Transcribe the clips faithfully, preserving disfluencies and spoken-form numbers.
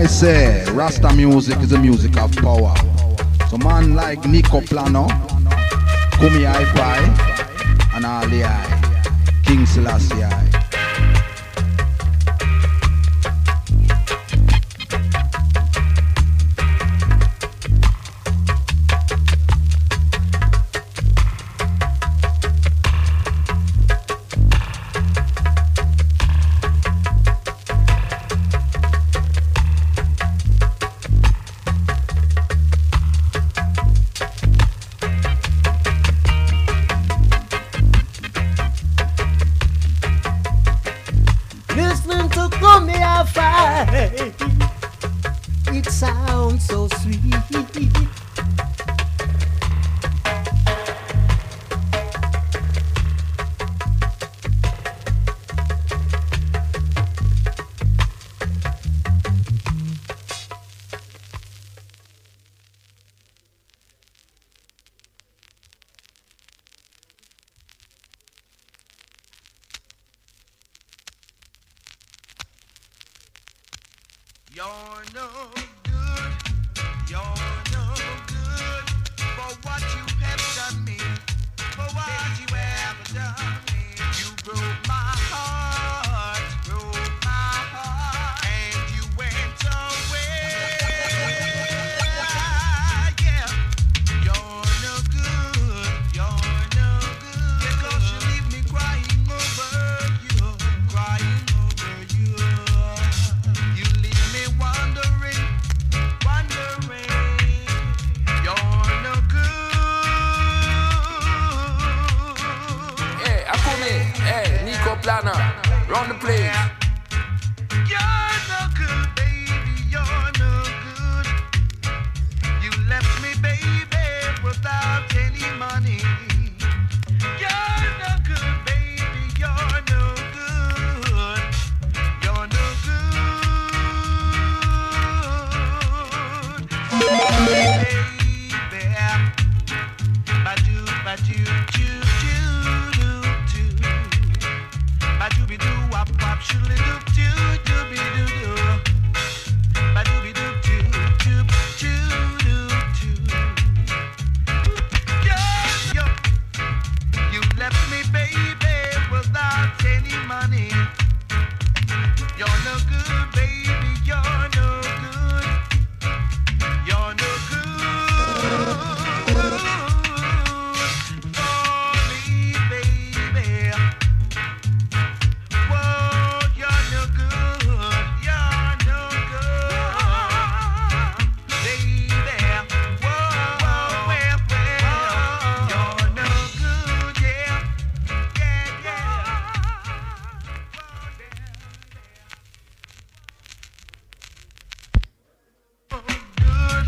I say, Rasta music is a music of power. So man like Nico Plano, Kumi Hi-Fi, and Ali I, King Selassie I. It sounds so sweet. You're no good, you're no good for what you have done me, for what you have done me. You broke my heart, broke my heart, and you went away. Yeah, you're no good, you're no good, because you leave me crying over you, crying over you. You leave me wondering, wondering. You're no good. Hey, Akumi, hey, Nico Plana, run the place. You're no good, baby, you're no good. You left me, baby, without any money. You're no good, baby, you're no good. You're no good. Baby, badu, badu, choo, choo, doo, doo. Badu, be doo, wop, wop, shoodly, doo, doo, doo, be doo, doo. Badu, be doo, doo, doo, choo, doo, doo. Yeah, yeah. You left me, baby, without any money. You're no good, baby, you're no good. You're no good for me, baby. Whoa, you're no good, you're no good, baby. Whoa, whoa, well, well, you're no good, yeah, yeah, yeah. Oh, good.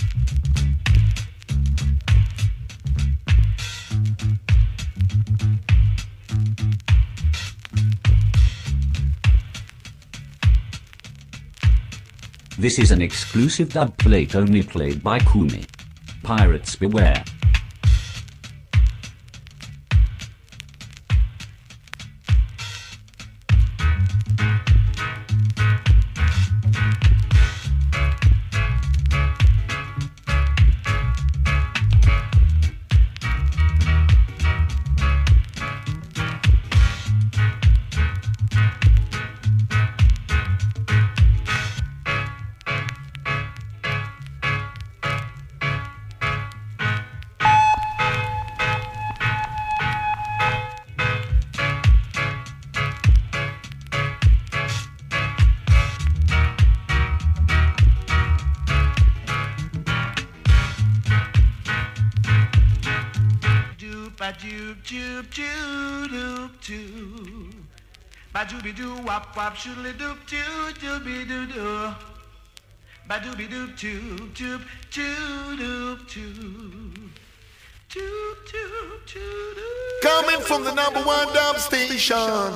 This is an exclusive dub plate only played by Kumi. Pirates beware. Ba-doop, doop, doop, doop, doop. Ba-doobie-doo, wop, wop, shoodly-doop, doop, doobie-doo-doo. Ba-doobie-doop, doop, doop, doop, doop, doop. Doop, doop, doop, doop. Coming from the number one dub station.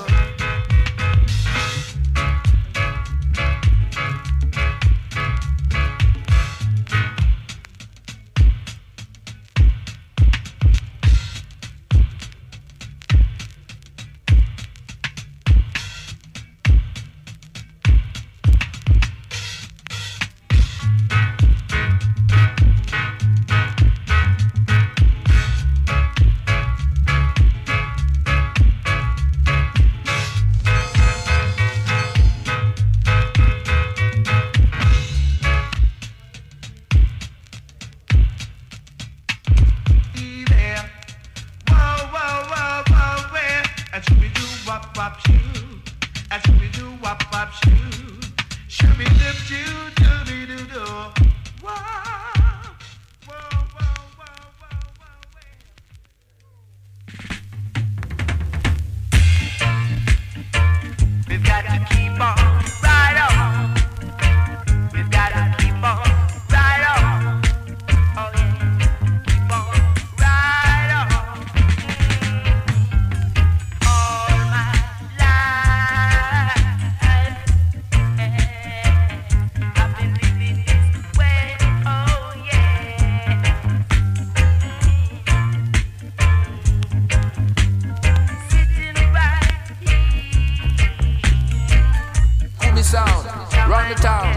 wop shoo, a shooby doo wop wop shoo, shooby dip shoo dooby doo doo. Whoa, whoa, whoa, whoa, whoa, whoa. We've got to keep on right on. We've got to keep on right on. Oh yeah, keep on right on. All my life, I've been living this way. Oh yeah. Sitting right here. Kumi sound, run the town.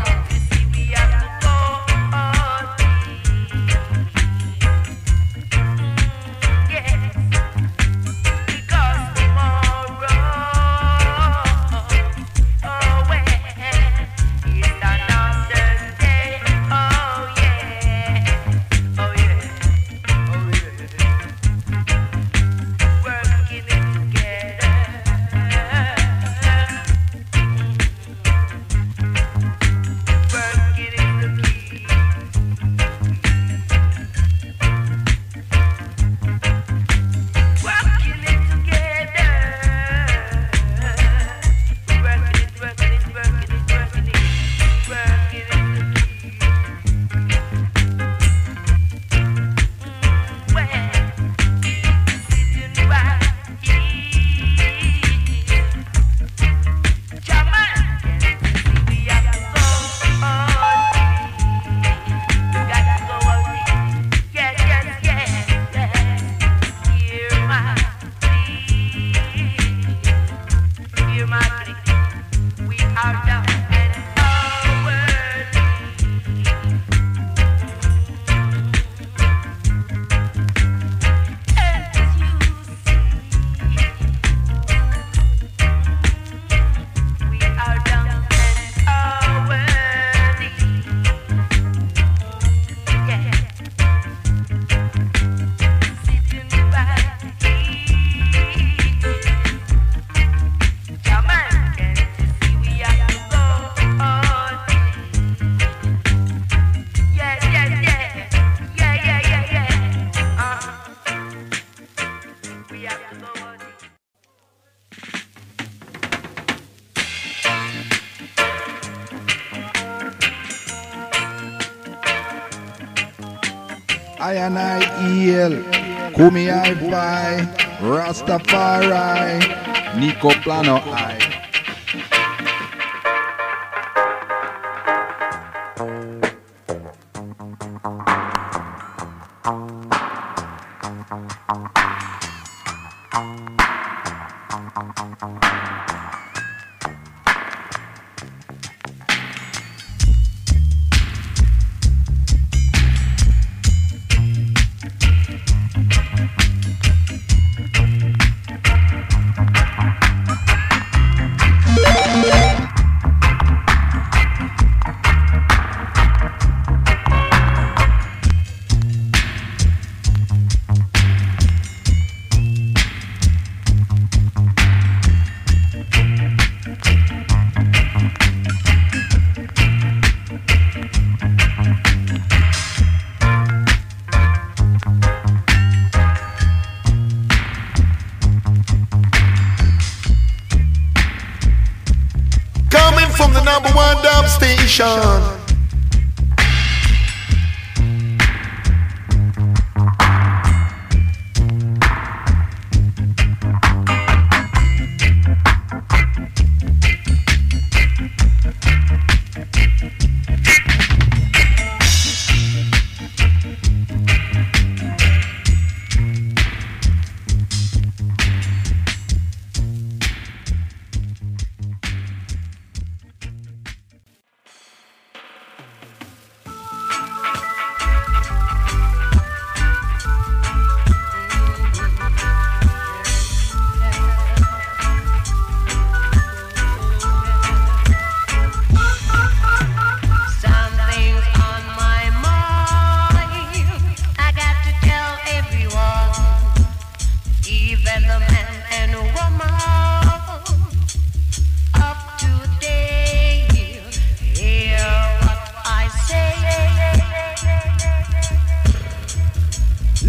I and I hail, Kumi I buy, Rastafari, Nico Plano I. From the number one dub station.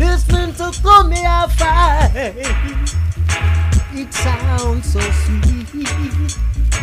listening to Come Here Fight. It sounds so sweet.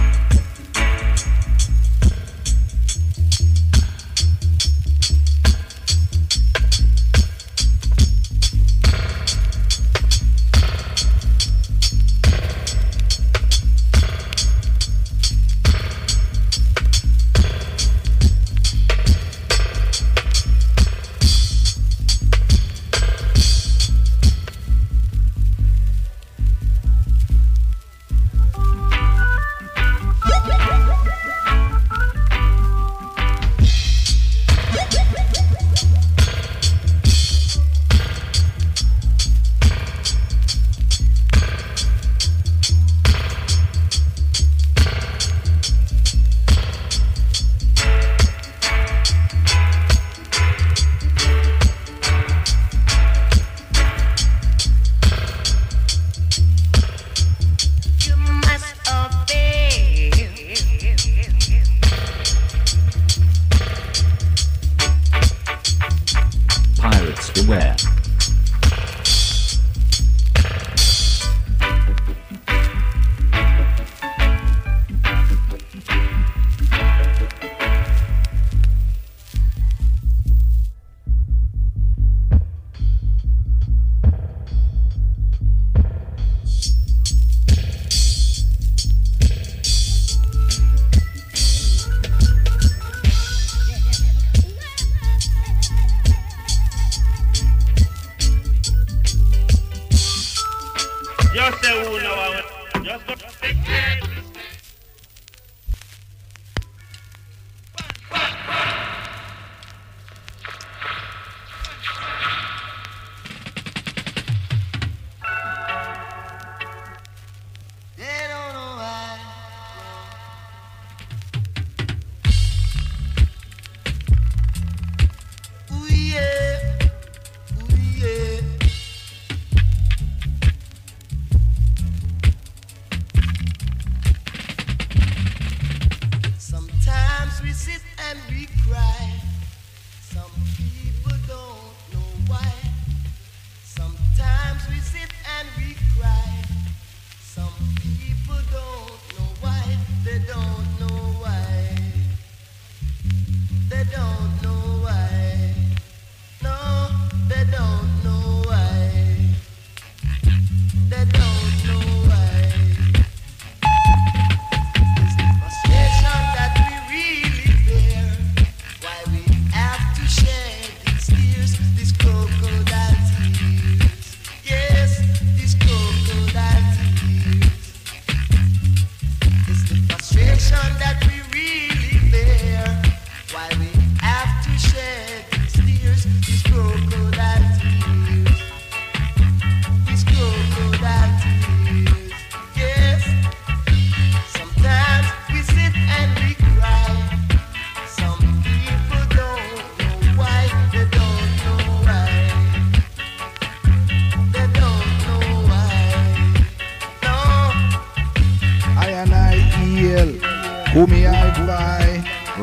Kumi Hi-Fi,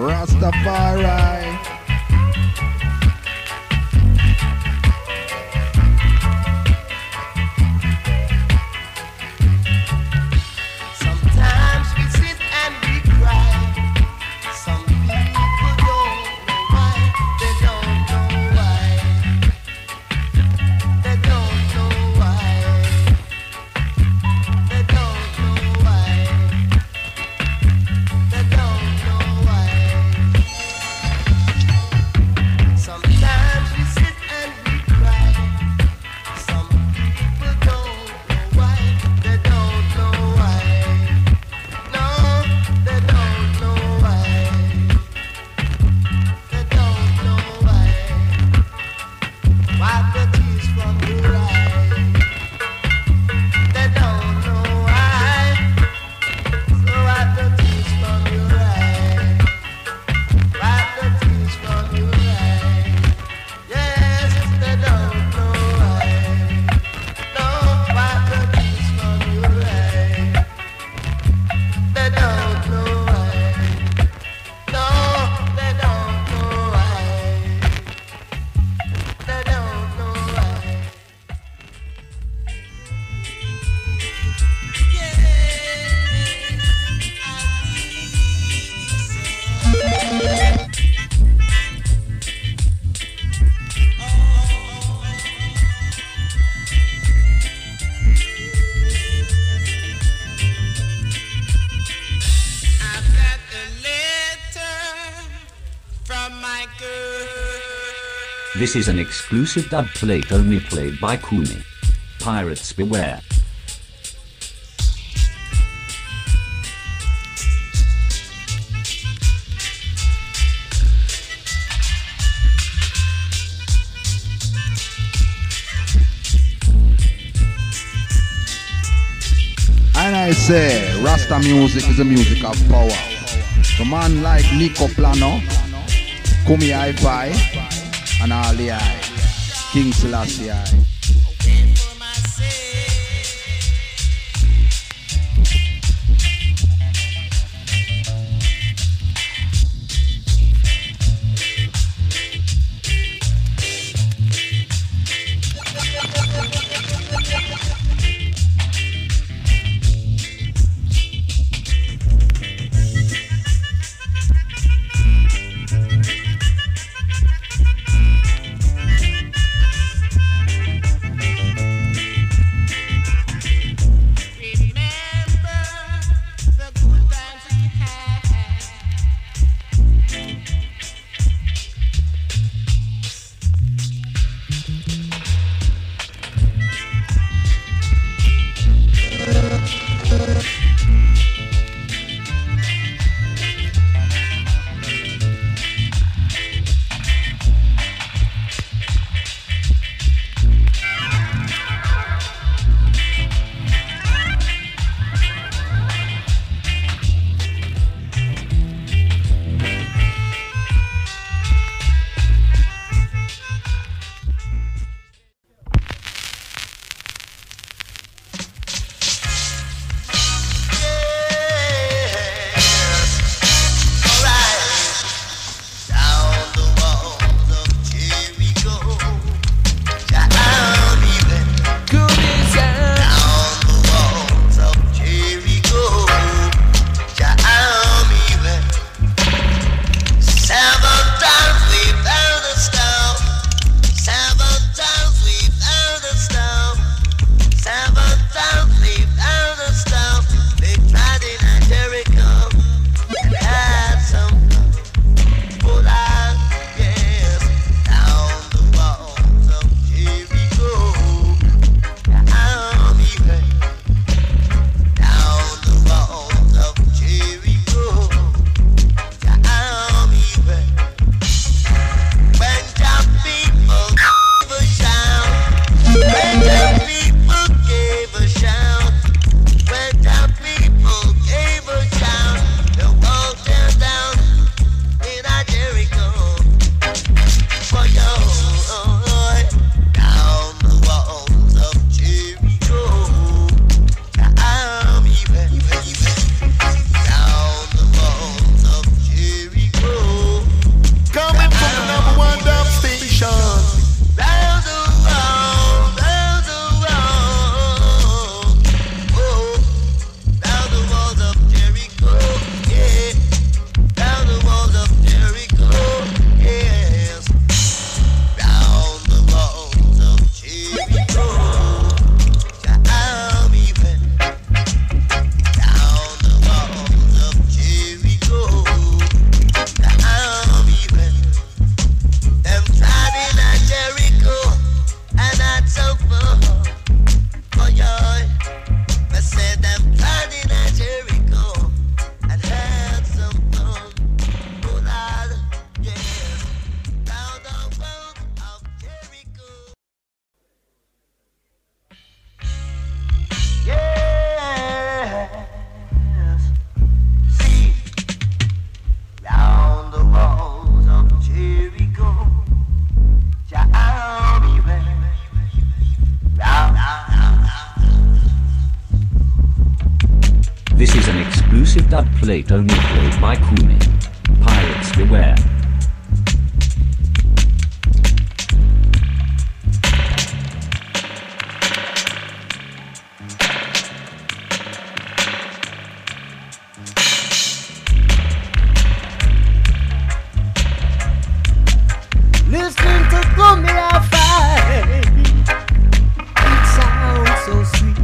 Rastafari. Sometimes we sit and we cry. Some people don't know why. They don't know why. They don't know why. They don't know why. They don't know why. Sometimes we sit and we cry. Some people don't know why. They don't know why. No, they don't know why. They don't know why. Wipe the tears from your eyes. They don't know why. So wipe the tears from your eyes. Wipe the tears from your eyes. Yes, they don't know why. No, wipe the tears from your eyes. They don't know why. No, they don't know why. They don't know why. This is an exclusive dub plate only played by Kumi. Pirates beware. And I say, Rasta music is the music of power. So man like Nico Plano, Kumi Hi-Fi, and Ali I, King Selassie I. This is an exclusive dub plate only played by Kumi. Pirates beware. Listening to Kumi Hi-Fi, it sounds so sweet.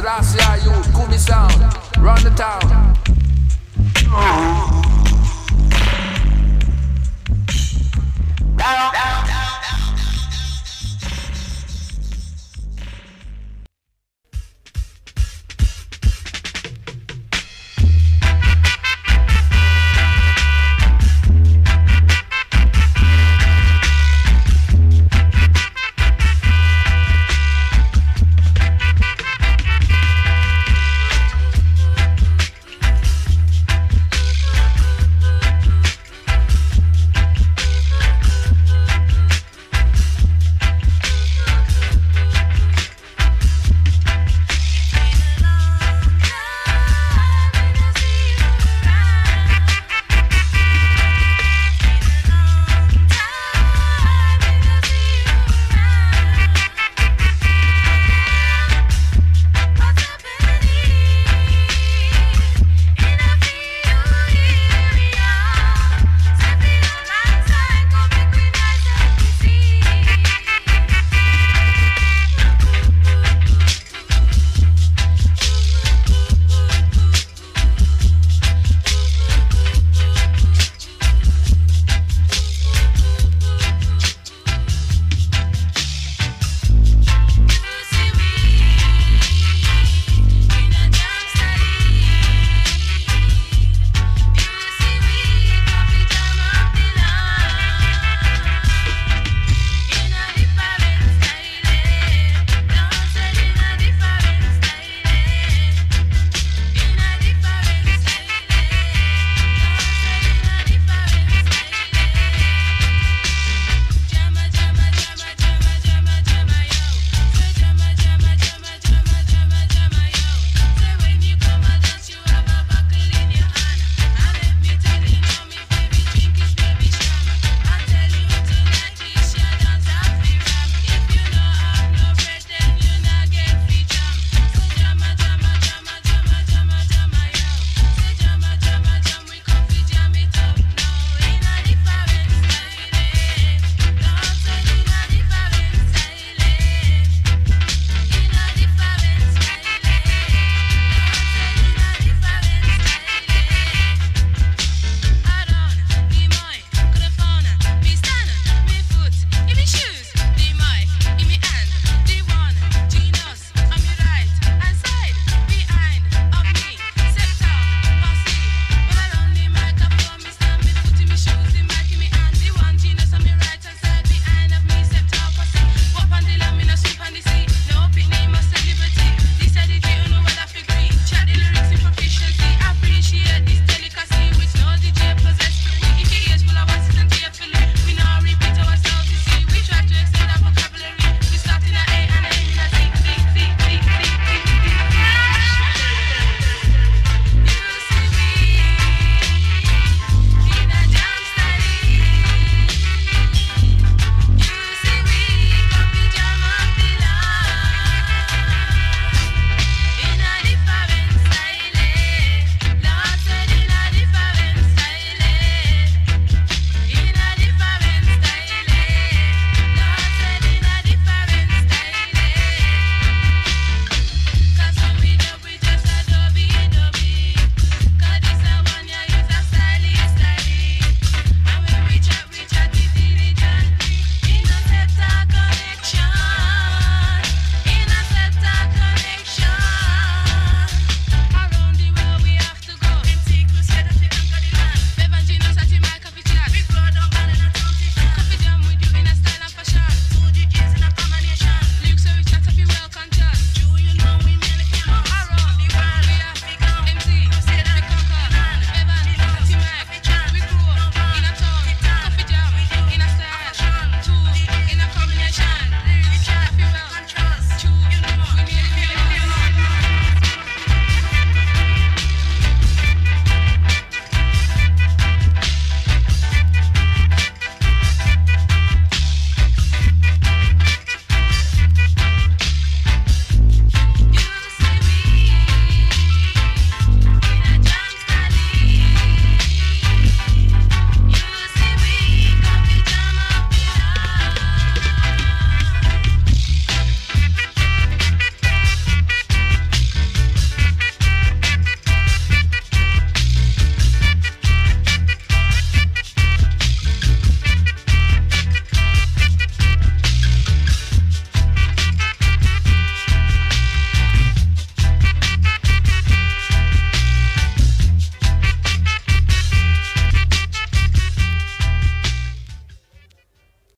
Blast ya youth, Kumi sound, run the town. Down, down.